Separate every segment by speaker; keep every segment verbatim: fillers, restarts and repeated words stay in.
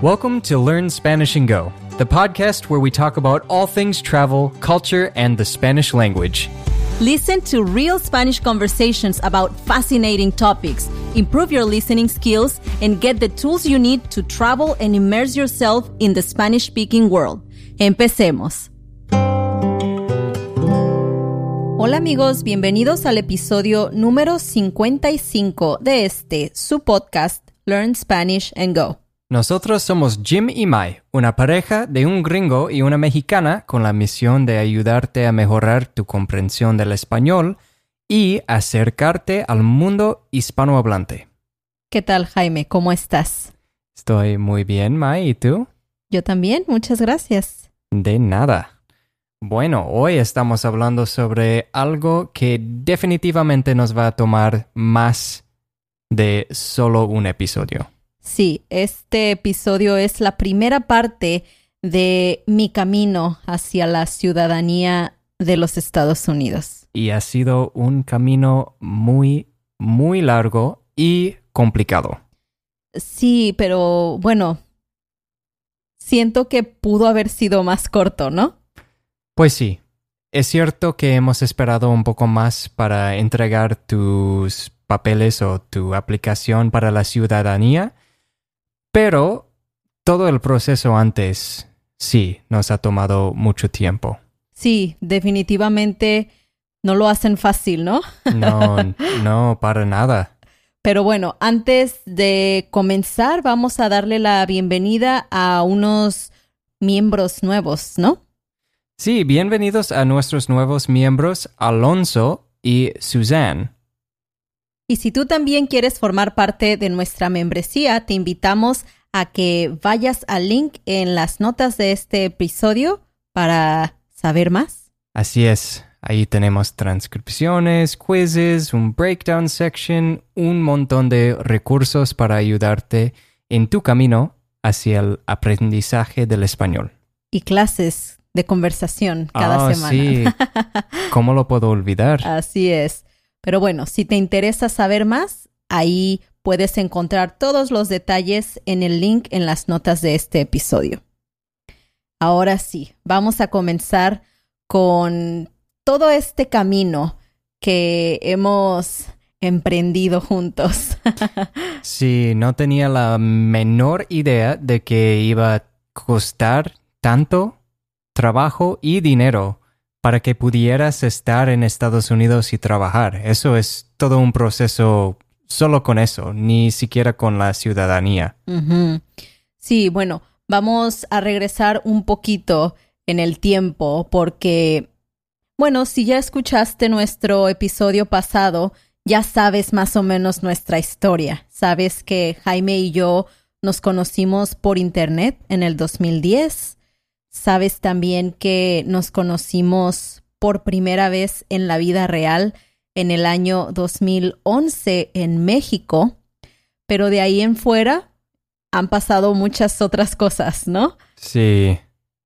Speaker 1: Welcome to Learn Spanish and Go, the podcast where we talk about all things travel, culture, and the Spanish language.
Speaker 2: Listen to real Spanish conversations about fascinating topics, improve your listening skills, and get the tools you need to travel and immerse yourself in the Spanish-speaking world. Empecemos. Hola amigos, bienvenidos al episodio número cincuenta y cinco de este, su podcast, Learn Spanish and Go.
Speaker 1: Nosotros somos Jim y Mai, una pareja de un gringo y una mexicana con la misión de ayudarte a mejorar tu comprensión del español y acercarte al mundo hispanohablante.
Speaker 2: ¿Qué tal, Jaime? ¿Cómo estás?
Speaker 1: Estoy muy bien, Mai, ¿y tú?
Speaker 2: Yo también, muchas gracias.
Speaker 1: De nada. Bueno, hoy estamos hablando sobre algo que definitivamente nos va a tomar más de solo un episodio.
Speaker 2: Sí, este episodio es la primera parte de mi camino hacia la ciudadanía de los Estados Unidos.
Speaker 1: Y ha sido un camino muy, muy largo y complicado.
Speaker 2: Sí, pero bueno, siento que pudo haber sido más corto, ¿no?
Speaker 1: Pues sí, es cierto que hemos esperado un poco más para entregar tus papeles o tu aplicación para la ciudadanía, pero todo el proceso antes, sí, nos ha tomado mucho tiempo.
Speaker 2: Sí, definitivamente no lo hacen fácil, ¿no?
Speaker 1: No, no, para nada.
Speaker 2: Pero bueno, antes de comenzar, vamos a darle la bienvenida a unos miembros nuevos, ¿no?
Speaker 1: Sí, bienvenidos a nuestros nuevos miembros, Alonso y Suzanne.
Speaker 2: Y si tú también quieres formar parte de nuestra membresía, te invitamos a que vayas al link en las notas de este episodio para saber más.
Speaker 1: Así es, ahí tenemos transcripciones, quizzes, un breakdown section, un montón de recursos para ayudarte en tu camino hacia el aprendizaje del español.
Speaker 2: Y clases de conversación cada
Speaker 1: oh,
Speaker 2: semana.
Speaker 1: Sí, ¿cómo lo puedo olvidar?
Speaker 2: Así es. Pero bueno, si te interesa saber más, ahí puedes encontrar todos los detalles en el link en las notas de este episodio. Ahora sí, vamos a comenzar con todo este camino que hemos emprendido juntos.
Speaker 1: Sí, no tenía la menor idea de que iba a costar tanto trabajo y dinero para que pudieras estar en Estados Unidos y trabajar. Eso es todo un proceso solo con eso, ni siquiera con la ciudadanía.
Speaker 2: Uh-huh. Sí, bueno, vamos a regresar un poquito en el tiempo porque, bueno, si ya escuchaste nuestro episodio pasado, ya sabes más o menos nuestra historia. Sabes que Jaime y yo nos conocimos por internet en el dos mil diez. Sabes también que nos conocimos por primera vez en la vida real en el año dos mil once en México, pero de ahí en fuera han pasado muchas otras cosas, ¿no?
Speaker 1: Sí.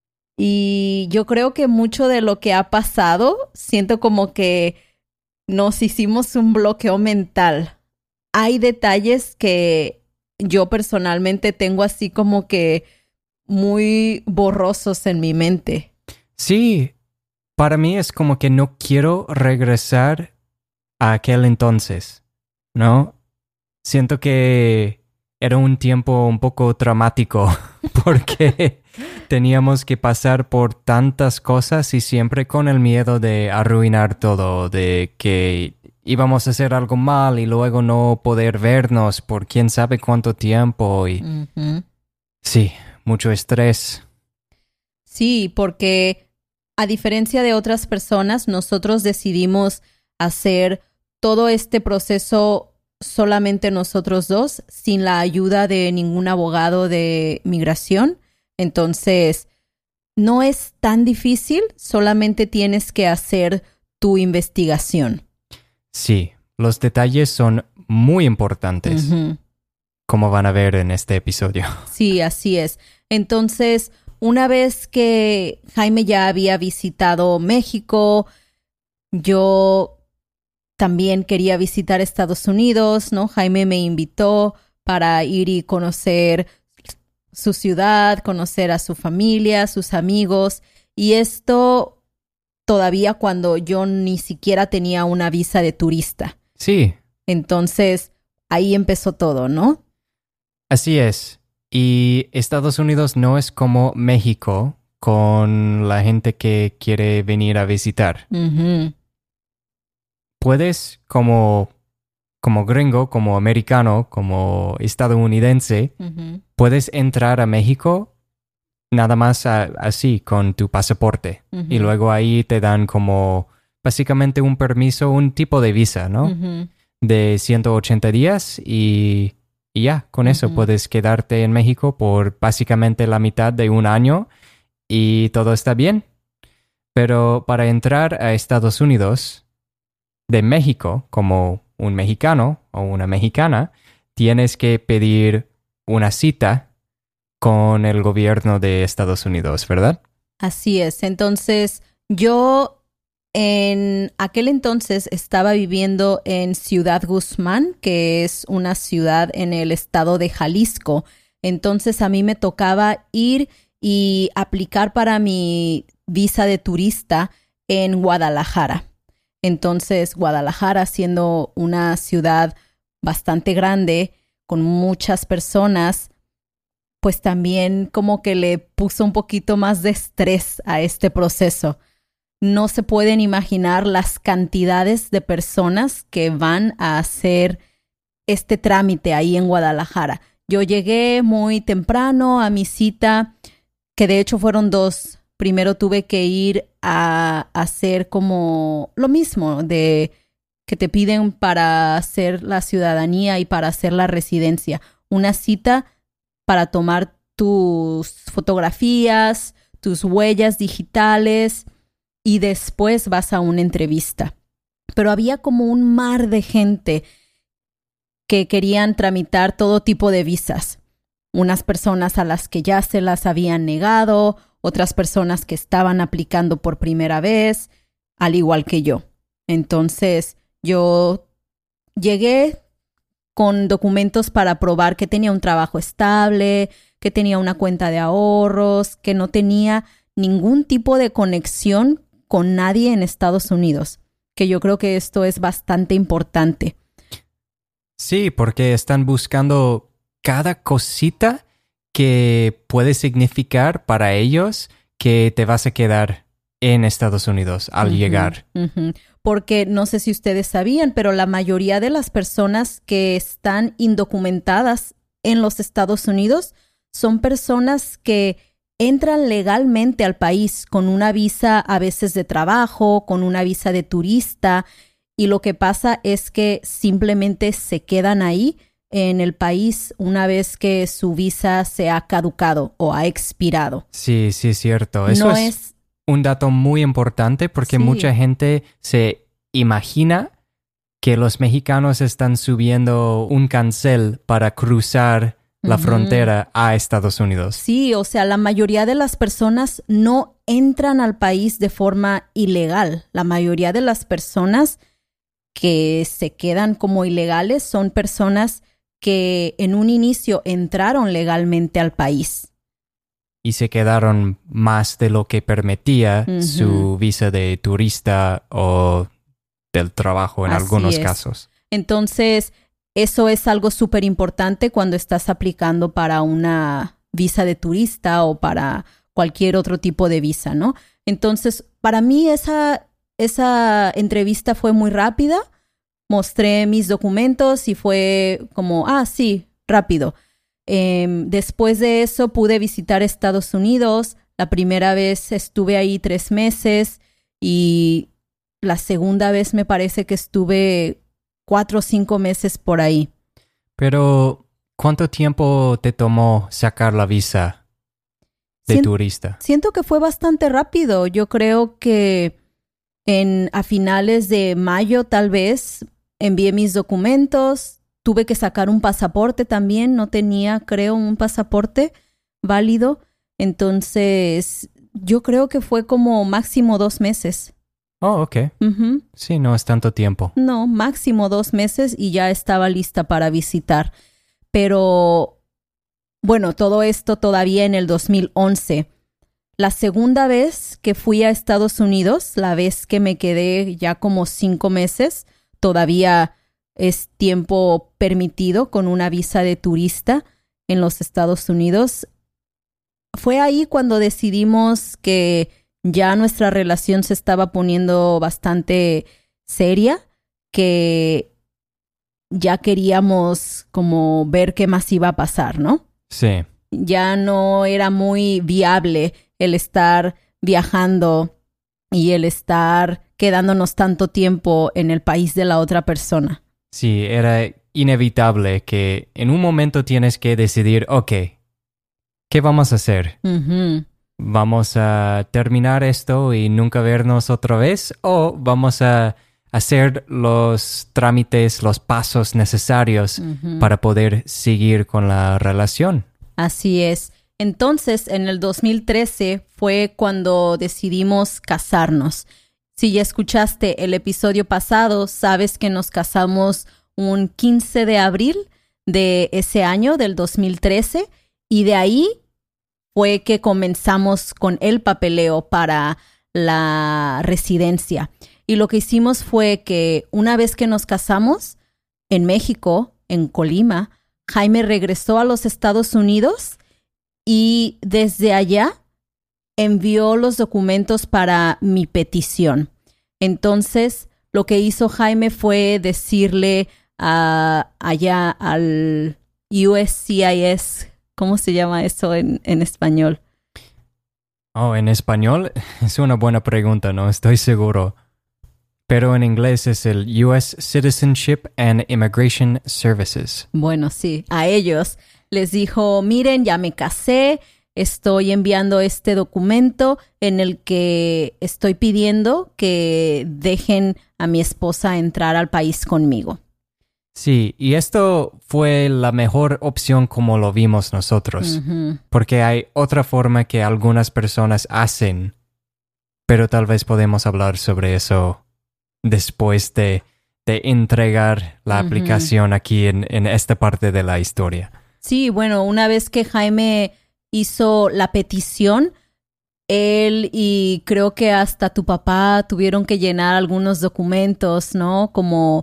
Speaker 2: Y yo creo que mucho de lo que ha pasado, siento como que nos hicimos un bloqueo mental. Hay detalles que yo personalmente tengo así como que muy borrosos en mi mente.
Speaker 1: Sí, para mí es como que no quiero regresar a aquel entonces, ¿no? Siento que era un tiempo un poco traumático porque teníamos que pasar por tantas cosas y siempre con el miedo de arruinar todo, de que íbamos a hacer algo mal y luego no poder vernos por quién sabe cuánto tiempo y...
Speaker 2: Uh-huh.
Speaker 1: Sí, mucho estrés.
Speaker 2: Sí, porque a diferencia de otras personas, nosotros decidimos hacer todo este proceso solamente nosotros dos, sin la ayuda de ningún abogado de migración. Entonces, no es tan difícil, solamente tienes que hacer tu investigación.
Speaker 1: Sí, los detalles son muy importantes,
Speaker 2: Uh-huh.
Speaker 1: como van a ver en este episodio.
Speaker 2: Sí, así es. Entonces, una vez que Jaime ya había visitado México, yo también quería visitar Estados Unidos, ¿no? Jaime me invitó para ir y conocer su ciudad, conocer a su familia, sus amigos, y esto todavía cuando yo ni siquiera tenía una visa de turista.
Speaker 1: Sí.
Speaker 2: Entonces, ahí empezó todo, ¿no?
Speaker 1: Así es. Y Estados Unidos no es como México con la gente que quiere venir a visitar.
Speaker 2: Uh-huh.
Speaker 1: Puedes, como, como gringo, como americano, como estadounidense,
Speaker 2: Uh-huh.
Speaker 1: puedes entrar a México nada más a, así, con tu pasaporte.
Speaker 2: Uh-huh.
Speaker 1: Y luego ahí te dan como básicamente un permiso, un tipo de visa, ¿no?
Speaker 2: Uh-huh.
Speaker 1: De ciento ochenta días y, y ya, con eso
Speaker 2: Uh-huh.
Speaker 1: puedes quedarte en México por básicamente la mitad de un año y todo está bien. Pero para entrar a Estados Unidos de México como un mexicano o una mexicana, tienes que pedir una cita con el gobierno de Estados Unidos, ¿verdad?
Speaker 2: Así es. Entonces, yo en aquel entonces estaba viviendo en Ciudad Guzmán, que es una ciudad en el estado de Jalisco. Entonces, a mí me tocaba ir y aplicar para mi visa de turista en Guadalajara. Entonces, Guadalajara, siendo una ciudad bastante grande, con muchas personas, pues también como que le puso un poquito más de estrés a este proceso. No se pueden imaginar las cantidades de personas que van a hacer este trámite ahí en Guadalajara. Yo llegué muy temprano a mi cita, que de hecho fueron dos. Primero tuve que ir a hacer como lo mismo de que te piden para hacer la ciudadanía y para hacer la residencia. Una cita para tomar tus fotografías, tus huellas digitales y después vas a una entrevista. Pero había como un mar de gente que querían tramitar todo tipo de visas. Unas personas a las que ya se las habían negado, otras personas que estaban aplicando por primera vez, al igual que yo. Entonces, yo llegué con documentos para probar que tenía un trabajo estable, que tenía una cuenta de ahorros, que no tenía ningún tipo de conexión con nadie en Estados Unidos, que yo creo que esto es bastante importante.
Speaker 1: Sí, porque están buscando cada cosita que puede significar para ellos que te vas a quedar en Estados Unidos al
Speaker 2: Uh-huh,
Speaker 1: llegar.
Speaker 2: Uh-huh. Porque no sé si ustedes sabían, pero la mayoría de las personas que están indocumentadas en los Estados Unidos son personas que entran legalmente al país con una visa a veces de trabajo, con una visa de turista, y lo que pasa es que simplemente se quedan ahí en el país una vez que su visa se ha caducado o ha expirado.
Speaker 1: Sí, sí, es cierto. Eso
Speaker 2: no
Speaker 1: es,
Speaker 2: es
Speaker 1: un dato muy importante porque
Speaker 2: Sí.
Speaker 1: mucha gente se imagina que los mexicanos están subiendo un cancel para cruzar la
Speaker 2: Ujú.
Speaker 1: frontera a Estados Unidos.
Speaker 2: Sí, o sea, la mayoría de las personas no entran al país de forma ilegal. La mayoría de las personas que se quedan como ilegales son personas que en un inicio entraron legalmente al país.
Speaker 1: Y se quedaron más de lo que permitía
Speaker 2: Ujú.
Speaker 1: su visa de turista o del trabajo en
Speaker 2: Así
Speaker 1: algunos
Speaker 2: es.
Speaker 1: casos.
Speaker 2: Entonces, eso es algo súper importante cuando estás aplicando para una visa de turista o para cualquier otro tipo de visa, ¿no? Entonces, para mí esa, esa entrevista fue muy rápida. Mostré mis documentos y fue como, ah, sí, rápido. Eh, después de eso pude visitar Estados Unidos. La primera vez estuve ahí tres meses y la segunda vez me parece que estuve cuatro o cinco meses por ahí.
Speaker 1: Pero, ¿cuánto tiempo te tomó sacar la visa de
Speaker 2: Sien-
Speaker 1: turista?
Speaker 2: Siento que fue bastante rápido. Yo creo que en, a finales de mayo tal vez envié mis documentos. Tuve que sacar un pasaporte también. No tenía, creo, un pasaporte válido. Entonces, yo creo que fue como máximo dos meses.
Speaker 1: Oh, ok.
Speaker 2: Ujú.
Speaker 1: Sí, no es tanto tiempo.
Speaker 2: No, máximo dos meses y ya estaba lista para visitar. Pero bueno, todo esto todavía en el dos mil once. La segunda vez que fui a Estados Unidos, la vez que me quedé ya como cinco meses, todavía es tiempo permitido con una visa de turista en los Estados Unidos. Fue ahí cuando decidimos que ya nuestra relación se estaba poniendo bastante seria, que ya queríamos como ver qué más iba a pasar, ¿no?
Speaker 1: Sí.
Speaker 2: Ya no era muy viable el estar viajando y el estar quedándonos tanto tiempo en el país de la otra persona.
Speaker 1: Sí, era inevitable que en un momento tienes que decidir, ok, ¿qué vamos a hacer?
Speaker 2: Uh-huh.
Speaker 1: ¿Vamos a terminar esto y nunca vernos otra vez? ¿O vamos a hacer los trámites, los pasos necesarios uh-huh. para poder seguir con la relación?
Speaker 2: Así es. Entonces, en el dos mil trece fue cuando decidimos casarnos. Si ya escuchaste el episodio pasado, sabes que nos casamos un quince de abril de ese año, del dos mil trece, y de ahí fue que comenzamos con el papeleo para la residencia. Y lo que hicimos fue que una vez que nos casamos en México, en Colima, Jaime regresó a los Estados Unidos y desde allá envió los documentos para mi petición. Entonces, lo que hizo Jaime fue decirle a, allá al U S C I S, ¿cómo se llama eso en, en español?
Speaker 1: Oh, en español es una buena pregunta, no estoy seguro. Pero en inglés es el U S Citizenship and Immigration Services.
Speaker 2: Bueno, sí, a ellos les dijo, miren, ya me casé, estoy enviando este documento en el que estoy pidiendo que dejen a mi esposa entrar al país conmigo.
Speaker 1: Sí, y esto fue la mejor opción como lo vimos nosotros, uh-huh. porque hay otra forma que algunas personas hacen, pero tal vez podemos hablar sobre eso después de, de entregar la uh-huh. aplicación aquí en, en esta parte de la historia.
Speaker 2: Sí, bueno, una vez que Jaime hizo la petición, él y creo que hasta tu papá tuvieron que llenar algunos documentos, ¿no? Como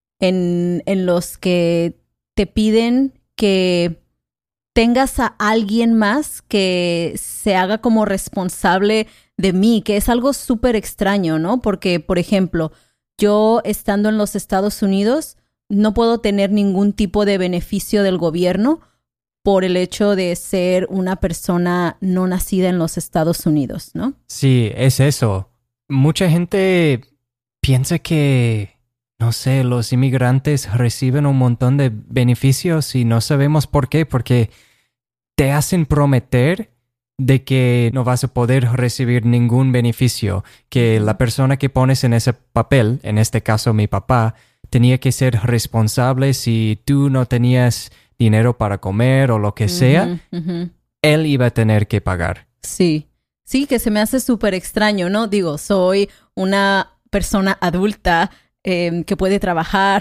Speaker 2: en, en los que te piden que tengas a alguien más que se haga como responsable de mí, que es algo súper extraño, ¿no? Porque, por ejemplo, yo estando en los Estados Unidos no puedo tener ningún tipo de beneficio del gobierno por el hecho de ser una persona no nacida en los Estados Unidos, ¿no?
Speaker 1: Sí, es eso. Mucha gente piensa que, no sé, los inmigrantes reciben un montón de beneficios y no sabemos por qué, porque te hacen prometer de que no vas a poder recibir ningún beneficio, que la persona que pones en ese papel, en este caso mi papá, tenía que ser responsable si tú no tenías dinero para comer o lo que sea, uh-huh, uh-huh. él iba a tener que pagar.
Speaker 2: Sí, sí, que se me hace súper extraño, ¿no? Digo, soy una persona adulta eh, que puede trabajar,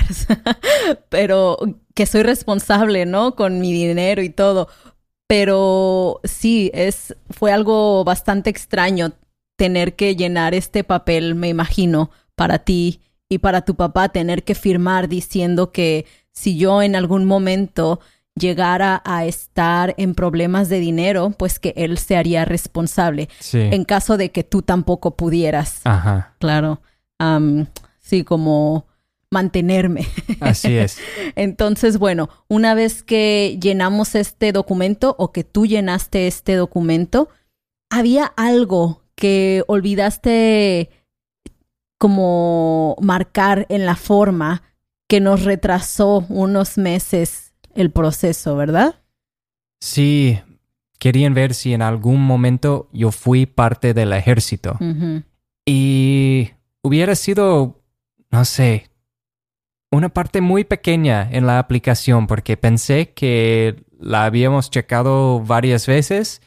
Speaker 2: pero que soy responsable, ¿no? Con mi dinero y todo. Pero sí, es, fue algo bastante extraño tener que llenar este papel, me imagino, para ti y para tu papá, tener que firmar diciendo que si yo en algún momento llegara a estar en problemas de dinero, pues que él se haría responsable.
Speaker 1: Sí.
Speaker 2: En caso de que tú tampoco pudieras.
Speaker 1: Ajá.
Speaker 2: Claro. Um, sí, como mantenerme.
Speaker 1: Así es.
Speaker 2: Entonces, bueno, una vez que llenamos este documento o que tú llenaste este documento, ¿había algo que olvidaste como marcar en la forma que nos retrasó unos meses el proceso, verdad?
Speaker 1: Sí, querían ver si en algún momento yo fui parte del ejército. Uh-huh. Y hubiera sido, no sé, una parte muy pequeña en la aplicación porque pensé que la habíamos checado varias veces,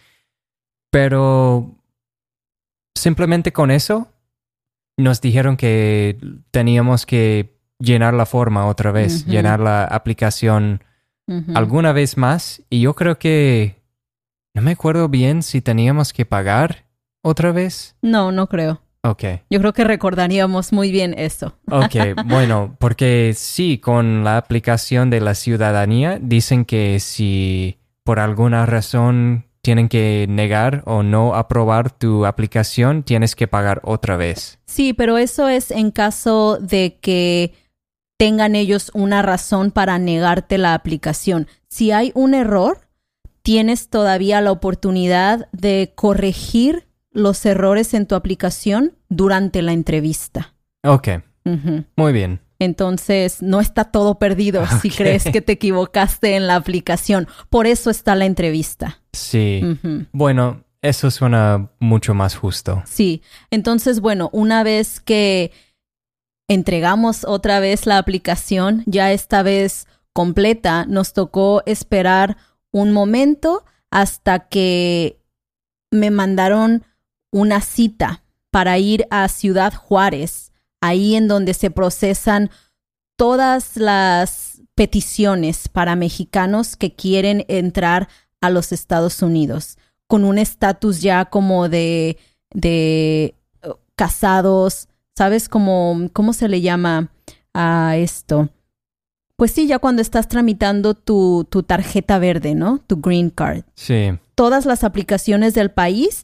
Speaker 1: pero simplemente con eso nos dijeron que teníamos que llenar la forma otra vez, uh-huh. llenar la aplicación
Speaker 2: Ujú.
Speaker 1: alguna vez más y yo creo que no me acuerdo bien si teníamos que pagar otra vez.
Speaker 2: No, no creo.
Speaker 1: Ok,
Speaker 2: Yo creo que recordaríamos muy bien eso.
Speaker 1: ok, bueno, porque sí, con la aplicación de la ciudadanía dicen que si por alguna razón tienen que negar o no aprobar tu aplicación, tienes que pagar otra vez.
Speaker 2: Sí, pero eso es en caso de que tengan ellos una razón para negarte la aplicación. Si hay un error, tienes todavía la oportunidad de corregir los errores en tu aplicación durante la entrevista.
Speaker 1: Ok,
Speaker 2: Ujú.
Speaker 1: muy bien.
Speaker 2: Entonces, no está todo perdido si
Speaker 1: Ok.
Speaker 2: crees que te equivocaste en la aplicación. Por eso está la entrevista.
Speaker 1: Sí,
Speaker 2: Ujú.
Speaker 1: bueno, eso suena mucho más justo.
Speaker 2: Sí. Entonces, bueno, una vez que entregamos otra vez la aplicación, ya esta vez completa, nos tocó esperar un momento hasta que me mandaron una cita para ir a Ciudad Juárez, ahí en donde se procesan todas las peticiones para mexicanos que quieren entrar a los Estados Unidos, con un estatus ya como de, de uh, casados, ¿sabes? Como, ¿cómo se le llama a esto? Pues sí, ya cuando estás tramitando tu, tu tarjeta verde, ¿no? Tu green card.
Speaker 1: Sí,
Speaker 2: Todas las aplicaciones del país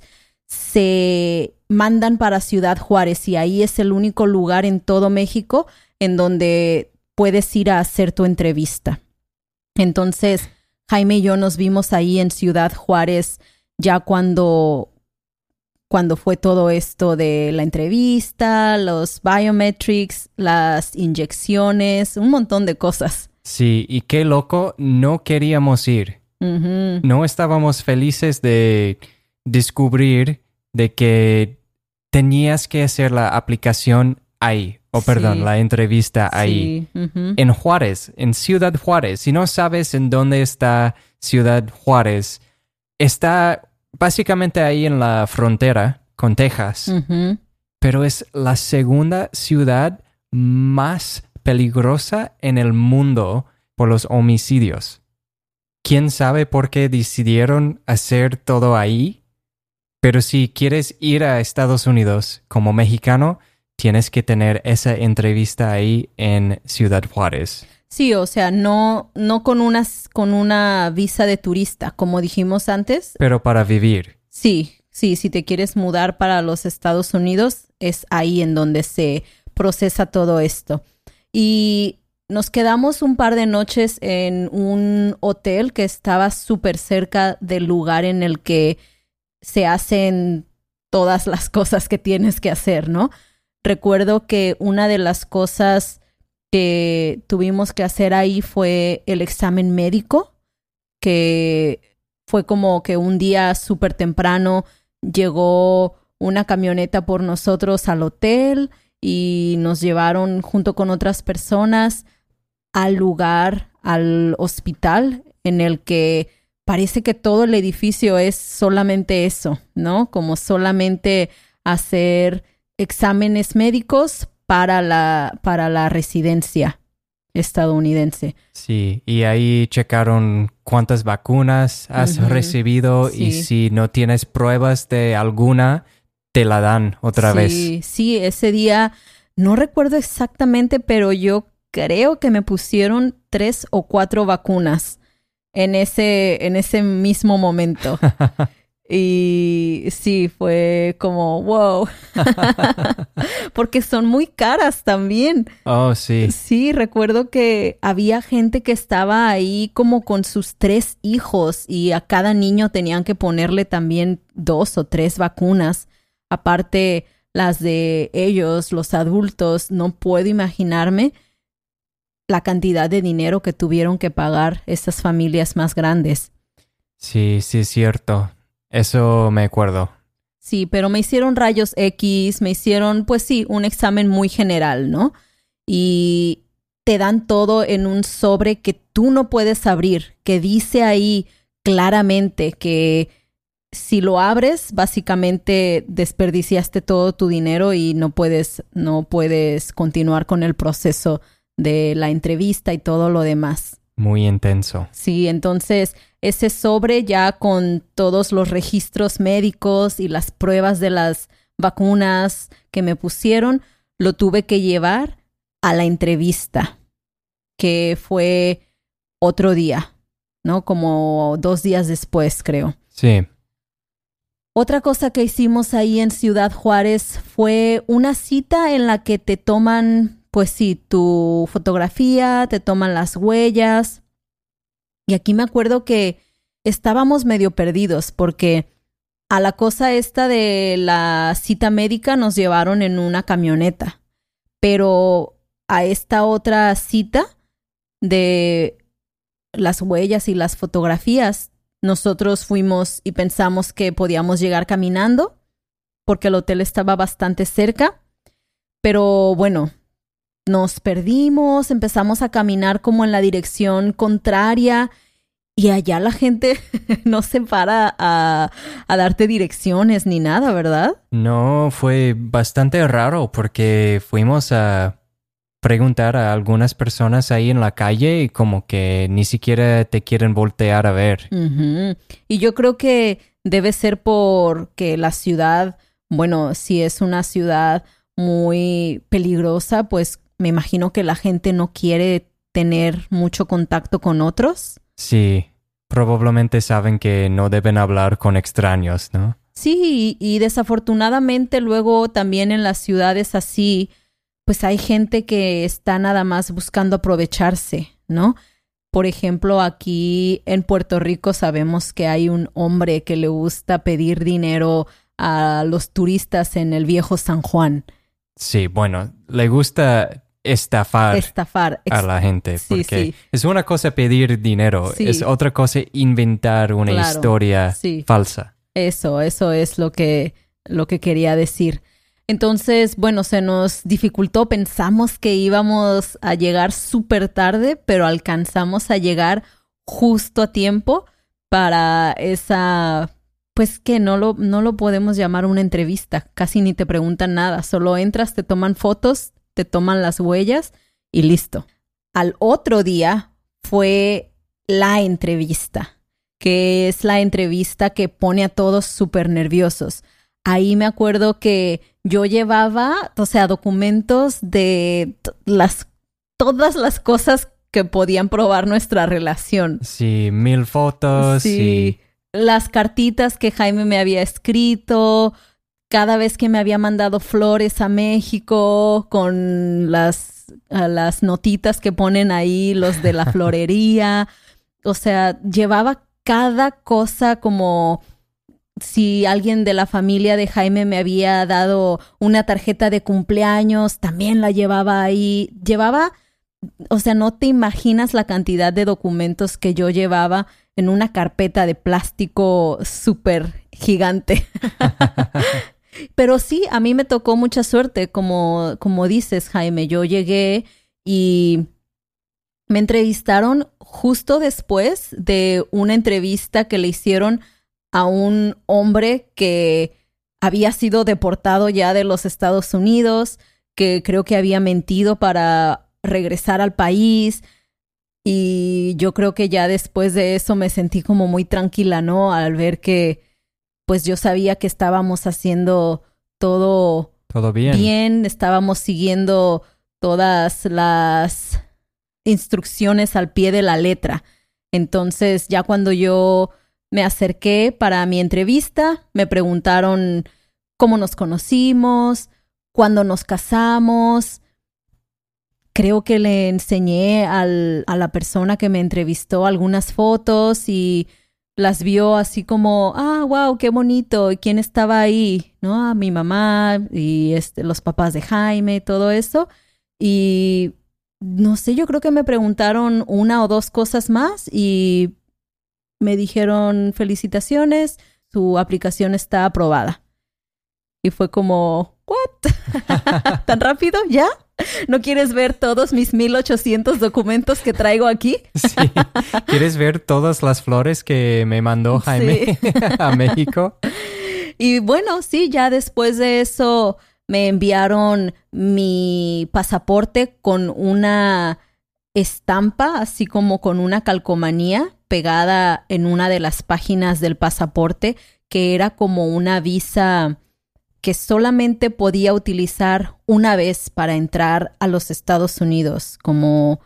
Speaker 2: se mandan para Ciudad Juárez y ahí es el único lugar en todo México en donde puedes ir a hacer tu entrevista. Entonces, Jaime y yo nos vimos ahí en Ciudad Juárez ya cuando, cuando fue todo esto de la entrevista, los biometrics, las inyecciones, un montón de cosas.
Speaker 1: sí, y qué loco, no queríamos ir.
Speaker 2: Ujú.
Speaker 1: No estábamos felices de descubrir de que tenías que hacer la aplicación ahí, o perdón,
Speaker 2: Sí.
Speaker 1: la entrevista ahí.
Speaker 2: Sí. Ujú.
Speaker 1: En Juárez, en Ciudad Juárez. Si no sabes en dónde está Ciudad Juárez, está básicamente ahí en la frontera con Texas,
Speaker 2: Ujú.
Speaker 1: pero es la segunda ciudad más peligrosa en el mundo por los homicidios. ¿Quién sabe por qué decidieron hacer todo ahí? Pero si quieres ir a Estados Unidos como mexicano, tienes que tener esa entrevista ahí en Ciudad Juárez.
Speaker 2: Sí, o sea, no, no con unas, con una visa de turista, como dijimos antes.
Speaker 1: Pero para vivir.
Speaker 2: Sí, sí, si te quieres mudar para los Estados Unidos, es ahí en donde se procesa todo esto. Y nos quedamos un par de noches en un hotel que estaba súper cerca del lugar en el que se hacen todas las cosas que tienes que hacer, ¿no? Recuerdo que una de las cosas que tuvimos que hacer ahí fue el examen médico, que fue como que un día súper temprano llegó una camioneta por nosotros al hotel y nos llevaron junto con otras personas al lugar, al hospital, en el que parece que todo el edificio es solamente eso, ¿no? Como solamente hacer exámenes médicos para la, para la residencia estadounidense.
Speaker 1: Sí, y ahí checaron cuántas vacunas has
Speaker 2: Ujú.
Speaker 1: recibido y
Speaker 2: Sí.
Speaker 1: si no tienes pruebas de alguna, te la dan otra
Speaker 2: sí,
Speaker 1: vez.
Speaker 2: Sí, ese día, no recuerdo exactamente, pero yo creo que me pusieron tres o cuatro vacunas en ese, en ese mismo momento. Y sí, fue como, wow. Porque son muy caras también.
Speaker 1: Oh, sí.
Speaker 2: Sí, recuerdo que había gente que estaba ahí como con sus tres hijos y a cada niño tenían que ponerle también dos o tres vacunas. Aparte, las de ellos, los adultos, no puedo imaginarme la cantidad de dinero que tuvieron que pagar estas familias más grandes.
Speaker 1: Sí, sí es cierto. Eso me acuerdo.
Speaker 2: Sí, pero me hicieron rayos X, me hicieron, pues sí, un examen muy general, ¿no? Y te dan todo en un sobre que tú no puedes abrir, que dice ahí claramente que si lo abres, básicamente desperdiciaste todo tu dinero y no puedes, no puedes continuar con el proceso de la entrevista y todo lo demás.
Speaker 1: Muy intenso.
Speaker 2: Sí, entonces ese sobre ya con todos los registros médicos y las pruebas de las vacunas que me pusieron, lo tuve que llevar a la entrevista, que fue otro día, ¿no? Como dos días después, creo.
Speaker 1: Sí.
Speaker 2: Otra cosa que hicimos ahí en Ciudad Juárez fue una cita en la que te toman, pues sí, tu fotografía, te toman las huellas. Y aquí me acuerdo que estábamos medio perdidos porque a la cosa esta de la cita médica nos llevaron en una camioneta, pero a esta otra cita de las huellas y las fotografías, nosotros fuimos y pensamos que podíamos llegar caminando porque el hotel estaba bastante cerca, pero bueno, nos perdimos, empezamos a caminar como en la dirección contraria y allá la gente no se para a, a darte direcciones ni nada, ¿verdad?
Speaker 1: No, fue bastante raro porque fuimos a preguntar a algunas personas ahí en la calle y como que ni siquiera te quieren voltear a ver.
Speaker 2: Uh-huh. Y yo creo que debe ser porque la ciudad, bueno, si es una ciudad muy peligrosa, pues me imagino que la gente no quiere tener mucho contacto con otros.
Speaker 1: Sí, probablemente saben que no deben hablar con extraños, ¿no?
Speaker 2: Sí, y, y desafortunadamente luego también en las ciudades así, pues hay gente que está nada más buscando aprovecharse, ¿no? Por ejemplo, aquí en Puerto Rico sabemos que hay un hombre que le gusta pedir dinero a los turistas en el viejo San Juan.
Speaker 1: Sí, bueno, le gusta estafar,
Speaker 2: Estafar.
Speaker 1: a la gente,
Speaker 2: Sí,
Speaker 1: porque
Speaker 2: sí.
Speaker 1: es una cosa pedir dinero,
Speaker 2: Sí.
Speaker 1: es otra cosa inventar una
Speaker 2: Claro,
Speaker 1: historia
Speaker 2: sí.
Speaker 1: falsa.
Speaker 2: Eso, eso es lo que, lo que quería decir. Entonces, bueno, se nos dificultó. Pensamos que íbamos a llegar súper tarde, pero alcanzamos a llegar justo a tiempo para esa, pues que no lo, no lo podemos llamar una entrevista. Casi ni te preguntan nada. Solo entras, te toman fotos, te toman las huellas y listo. Al otro día fue la entrevista, que es la entrevista que pone a todos súper nerviosos. Ahí me acuerdo que yo llevaba, o sea, documentos de t- las, todas las cosas que podían probar nuestra relación.
Speaker 1: Sí, mil fotos
Speaker 2: Sí, las cartitas que Jaime me había escrito, cada vez que me había mandado flores a México con las, a las notitas que ponen ahí los de la florería. O sea, llevaba cada cosa como si alguien de la familia de Jaime me había dado una tarjeta de cumpleaños, también la llevaba ahí. Llevaba, o sea, no te imaginas la cantidad de documentos que yo llevaba en una carpeta de plástico súper gigante. Pero sí, a mí me tocó mucha suerte, como, como dices, Jaime. Yo llegué y me entrevistaron justo después de una entrevista que le hicieron a un hombre que había sido deportado ya de los Estados Unidos, que creo que había mentido para regresar al país. Y yo creo que ya después de eso me sentí como muy tranquila, ¿no? Al ver que pues yo sabía que estábamos haciendo todo
Speaker 1: Todo bien.
Speaker 2: bien, estábamos siguiendo todas las instrucciones al pie de la letra. Entonces, ya cuando yo me acerqué para mi entrevista, me preguntaron cómo nos conocimos, cuándo nos casamos. Creo que le enseñé al, a la persona que me entrevistó algunas fotos y las vio así como, ah, wow, qué bonito. ¿Y quién estaba ahí? ¿No? Mi mamá y este, los papás de Jaime, todo eso. Y no sé, yo creo que me preguntaron una o dos cosas más y me dijeron felicitaciones, su aplicación está aprobada. Y fue como, ¿what? ¿Tan rápido? ¿Ya? ¿No quieres ver todos mis mil ochocientos documentos que traigo aquí?
Speaker 1: Sí. ¿Quieres ver todas las flores que me mandó Jaime
Speaker 2: Sí.
Speaker 1: a México?
Speaker 2: Y bueno, sí, ya después de eso me enviaron mi pasaporte con una estampa, así como con una calcomanía pegada en una de las páginas del pasaporte, que era como una visa que solamente podía utilizar una vez para entrar a los Estados Unidos como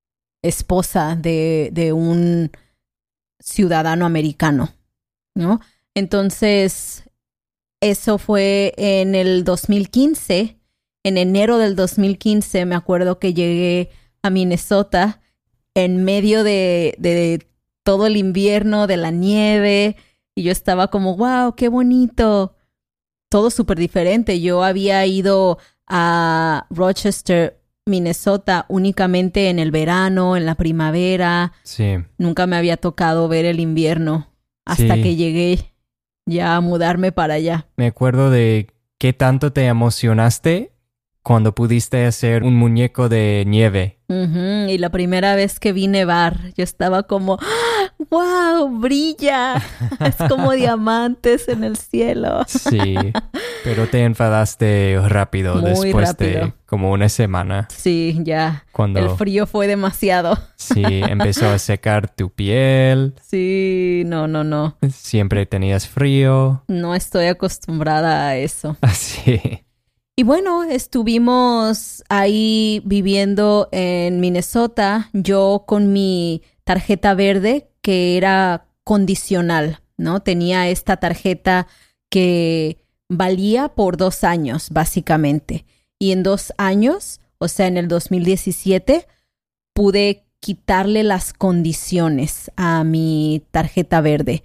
Speaker 2: esposa de, de un ciudadano americano, ¿no? Entonces, eso fue en el dos mil quince. En enero del dos mil quince me acuerdo que llegué a Minnesota en medio de, de todo el invierno, de la nieve, y yo estaba como, wow, qué bonito. Todo súper diferente. Yo había ido a Rochester, Minnesota, únicamente en el verano, en la primavera.
Speaker 1: Sí.
Speaker 2: Nunca me había tocado ver el invierno hasta
Speaker 1: Sí.
Speaker 2: que llegué ya a mudarme para allá.
Speaker 1: Me acuerdo de qué tanto te emocionaste cuando pudiste hacer un muñeco de nieve.
Speaker 2: Uh-huh. Y la primera vez que vi nevar, yo estaba como, ¡wow! ¡Brilla! Es como diamantes en el cielo.
Speaker 1: Sí, pero te enfadaste rápido
Speaker 2: Muy
Speaker 1: después
Speaker 2: rápido.
Speaker 1: de como una semana.
Speaker 2: Sí, ya.
Speaker 1: Cuando
Speaker 2: El frío fue demasiado.
Speaker 1: sí, empezó a secar tu piel,
Speaker 2: Sí, no, no, no.
Speaker 1: siempre tenías frío.
Speaker 2: No estoy acostumbrada a eso.
Speaker 1: Así.
Speaker 2: Y bueno, estuvimos ahí viviendo en Minnesota, yo con mi tarjeta verde que era condicional, ¿no? Tenía esta tarjeta que valía por dos años, básicamente. Y en dos años, o sea, en el dos mil diecisiete, pude quitarle las condiciones a mi tarjeta verde.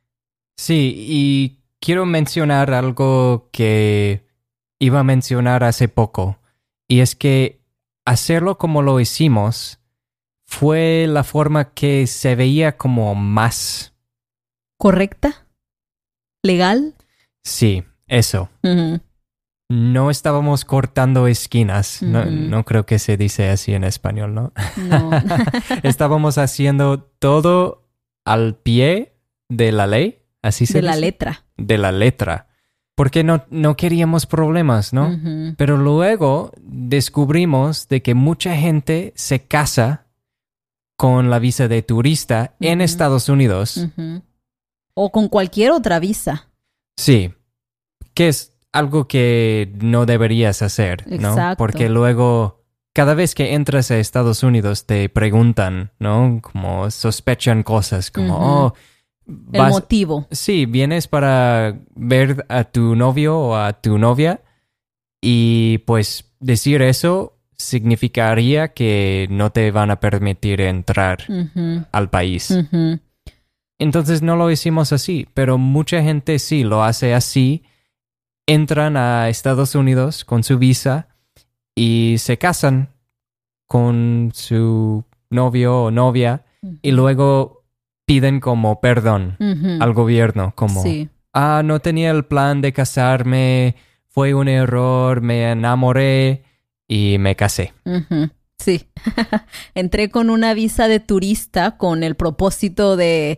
Speaker 1: Sí, y quiero mencionar algo que iba a mencionar hace poco, y es que hacerlo como lo hicimos fue la forma que se veía como más.
Speaker 2: ¿Correcta? ¿Legal?
Speaker 1: Sí, eso.
Speaker 2: Uh-huh.
Speaker 1: No estábamos cortando esquinas. No,
Speaker 2: Ujú.
Speaker 1: no creo que se dice así en español, ¿no?
Speaker 2: No.
Speaker 1: Estábamos haciendo todo al pie de la ley, así se
Speaker 2: De la
Speaker 1: dice?
Speaker 2: letra.
Speaker 1: De la letra. Porque no, no queríamos problemas, ¿no?
Speaker 2: Ujú.
Speaker 1: Pero luego descubrimos de que mucha gente se casa con la visa de turista en
Speaker 2: Ujú.
Speaker 1: Estados Unidos.
Speaker 2: Ujú. O con cualquier otra visa.
Speaker 1: Sí, que es algo que no deberías hacer, ¿no?
Speaker 2: Exacto.
Speaker 1: Porque luego, cada vez que entras a Estados Unidos te preguntan, ¿no? Como sospechan cosas, como,
Speaker 2: Ujú.
Speaker 1: oh,
Speaker 2: El
Speaker 1: vas...
Speaker 2: motivo.
Speaker 1: Sí, vienes para ver a tu novio o a tu novia y pues decir eso significaría que no te van a permitir entrar
Speaker 2: Ujú.
Speaker 1: al país.
Speaker 2: Ujú.
Speaker 1: Entonces no lo hicimos así, pero mucha gente sí lo hace así. Entran a Estados Unidos con su visa y se casan con su novio o novia y luego piden como perdón
Speaker 2: Ujú.
Speaker 1: al gobierno, como,
Speaker 2: Sí.
Speaker 1: ah, no tenía el plan de casarme, fue un error, me enamoré y me casé.
Speaker 2: Ujú. Sí. Entré con una visa de turista con el propósito de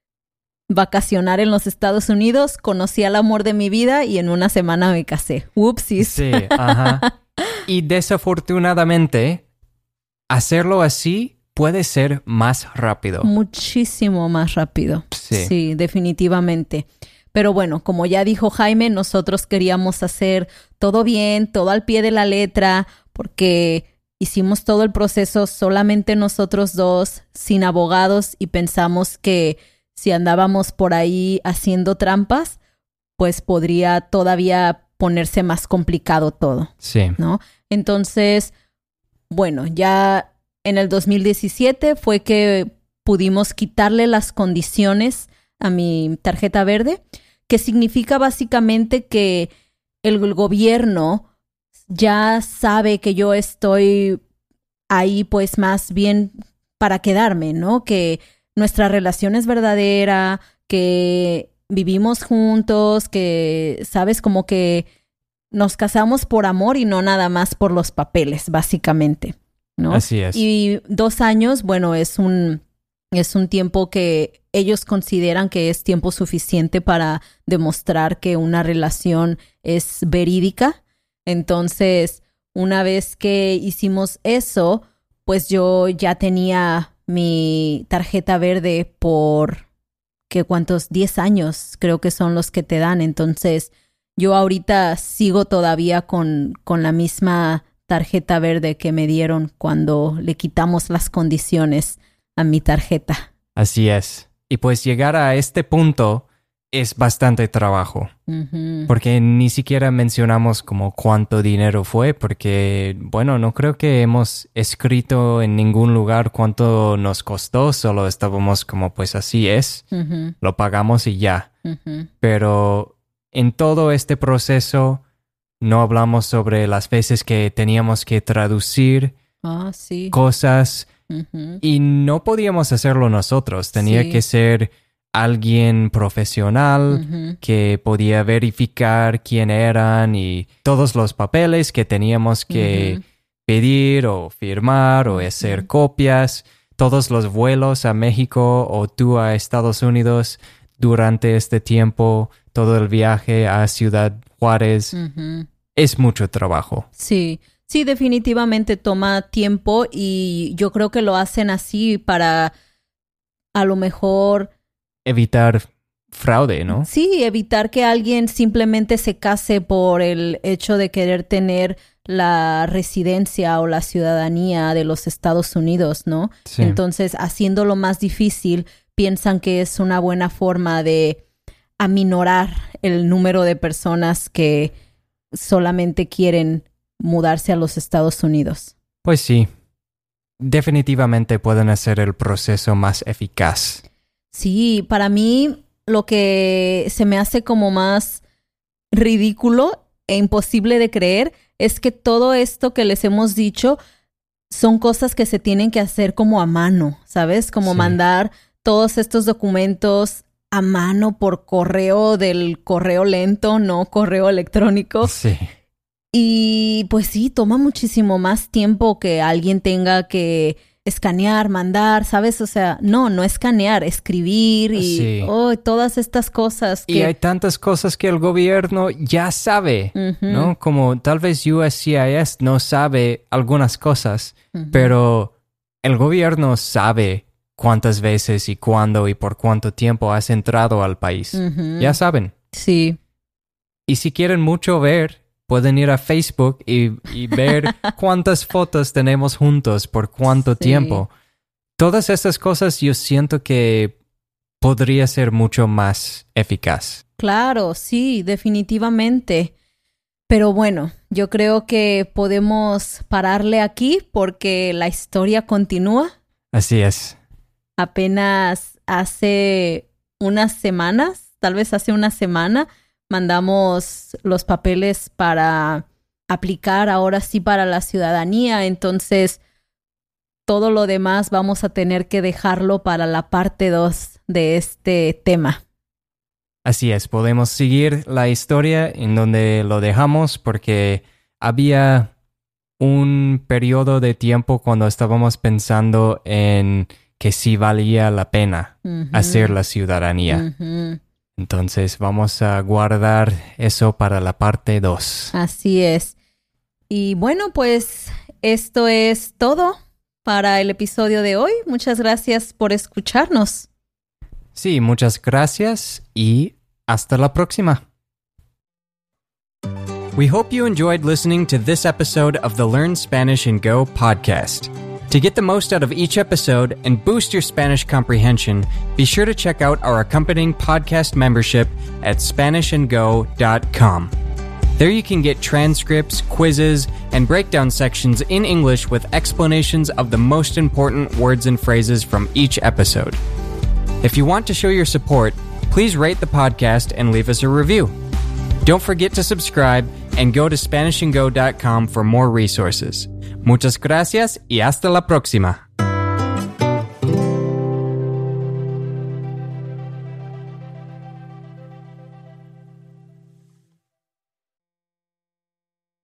Speaker 2: vacacionar en los Estados Unidos, conocí al amor de mi vida y en una semana me casé. Upsis.
Speaker 1: Sí, ajá. Y desafortunadamente, hacerlo así puede ser más rápido.
Speaker 2: Muchísimo más rápido.
Speaker 1: Sí.
Speaker 2: Sí, definitivamente. Pero bueno, como ya dijo Jaime, nosotros queríamos hacer todo bien, todo al pie de la letra, porque hicimos todo el proceso solamente nosotros dos, sin abogados, y pensamos que si andábamos por ahí haciendo trampas, pues podría todavía ponerse más complicado todo,
Speaker 1: Sí.
Speaker 2: ¿no? Entonces, bueno, ya en el dos mil diecisiete fue que pudimos quitarle las condiciones a mi tarjeta verde, que significa básicamente que el gobierno ya sabe que yo estoy ahí pues más bien para quedarme, ¿no? Que nuestra relación es verdadera, que vivimos juntos, que, sabes, como que nos casamos por amor y no nada más por los papeles, básicamente, ¿no?
Speaker 1: Así es.
Speaker 2: Y dos años, bueno, es un, es un tiempo que ellos consideran que es tiempo suficiente para demostrar que una relación es verídica. Entonces, una vez que hicimos eso, pues yo ya tenía mi tarjeta verde por, ¿qué cuántos? diez años creo que son los que te dan. Entonces, yo ahorita sigo todavía con, con la misma tarjeta verde que me dieron cuando le quitamos las condiciones a mi tarjeta.
Speaker 1: Así es. Y pues llegar a este punto es bastante trabajo.
Speaker 2: Uh-huh.
Speaker 1: Porque ni siquiera mencionamos como cuánto dinero fue, porque, bueno, no creo que hemos escrito en ningún lugar cuánto nos costó, solo estábamos como, pues así es,
Speaker 2: Uh-huh.
Speaker 1: lo pagamos y ya.
Speaker 2: Uh-huh.
Speaker 1: Pero en todo este proceso no hablamos sobre las veces que teníamos que traducir
Speaker 2: Ah, sí.
Speaker 1: cosas
Speaker 2: Uh-huh.
Speaker 1: y no podíamos hacerlo nosotros, tenía
Speaker 2: Sí.
Speaker 1: que ser alguien profesional
Speaker 2: Uh-huh.
Speaker 1: que podía verificar quién eran y todos los papeles que teníamos que
Speaker 2: Uh-huh.
Speaker 1: pedir o firmar o hacer
Speaker 2: Ujú.
Speaker 1: copias, todos los vuelos a México o tú a Estados Unidos durante este tiempo, todo el viaje a Ciudad Juárez,
Speaker 2: Uh-huh.
Speaker 1: es mucho trabajo.
Speaker 2: Sí, sí, definitivamente toma tiempo y yo creo que lo hacen así para a lo mejor,
Speaker 1: Evitar fraude, ¿no?
Speaker 2: sí, evitar que alguien simplemente se case por el hecho de querer tener la residencia o la ciudadanía de los Estados Unidos, ¿no?
Speaker 1: Sí.
Speaker 2: Entonces, haciéndolo más difícil, piensan que es una buena forma de aminorar el número de personas que solamente quieren mudarse a los Estados Unidos.
Speaker 1: Pues sí, definitivamente pueden hacer el proceso más eficaz.
Speaker 2: Sí, para mí lo que se me hace como más ridículo e imposible de creer es que todo esto que les hemos dicho son cosas que se tienen que hacer como a mano, ¿sabes? Como
Speaker 1: Sí.
Speaker 2: mandar todos estos documentos a mano por correo del correo lento, no correo electrónico.
Speaker 1: Sí.
Speaker 2: Y pues sí, toma muchísimo más tiempo que alguien tenga que escanear, mandar, ¿sabes? O sea, no, no escanear, escribir y
Speaker 1: Sí.
Speaker 2: oh, todas estas cosas que...
Speaker 1: Y hay tantas cosas que el gobierno ya sabe,
Speaker 2: Ujú,
Speaker 1: ¿no? Como tal vez U S C I S no sabe algunas cosas,
Speaker 2: ujú.
Speaker 1: pero el gobierno sabe cuántas veces y cuándo y por cuánto tiempo has entrado al país.
Speaker 2: Ujú.
Speaker 1: Ya saben.
Speaker 2: Sí,
Speaker 1: Y si quieren mucho ver, pueden ir a Facebook y, y ver cuántas fotos tenemos juntos, por cuánto
Speaker 2: Sí.
Speaker 1: tiempo. Todas estas cosas yo siento que podría ser mucho más eficaz.
Speaker 2: claro, sí, definitivamente. Pero bueno, yo creo que podemos pararle aquí porque la historia continúa.
Speaker 1: Así es.
Speaker 2: Apenas hace unas semanas, tal vez hace una semana, mandamos los papeles para aplicar ahora sí para la ciudadanía. Entonces, todo lo demás vamos a tener que dejarlo para la parte dos de este tema.
Speaker 1: Así es, podemos seguir la historia en donde lo dejamos porque había un periodo de tiempo cuando estábamos pensando en que sí valía la pena
Speaker 2: Ujú.
Speaker 1: hacer la ciudadanía.
Speaker 2: Ujú.
Speaker 1: Entonces vamos a guardar eso para la parte dos.
Speaker 2: Así es. Y bueno, pues esto es todo para el episodio de hoy. Muchas gracias por escucharnos.
Speaker 1: Sí, muchas gracias y hasta la próxima. We hope you enjoyed listening to this episode of the Learn Spanish and Go podcast. To get the most out of each episode and boost your Spanish comprehension, be sure to check out our accompanying podcast membership at Spanish and Go dot com. There you can get transcripts, quizzes, and breakdown sections in English with explanations of the most important words and phrases from each episode. If you want to show your support, please rate the podcast and leave us a review. Don't forget to subscribe and go to Spanish and Go dot com for more resources. Muchas gracias y hasta la próxima.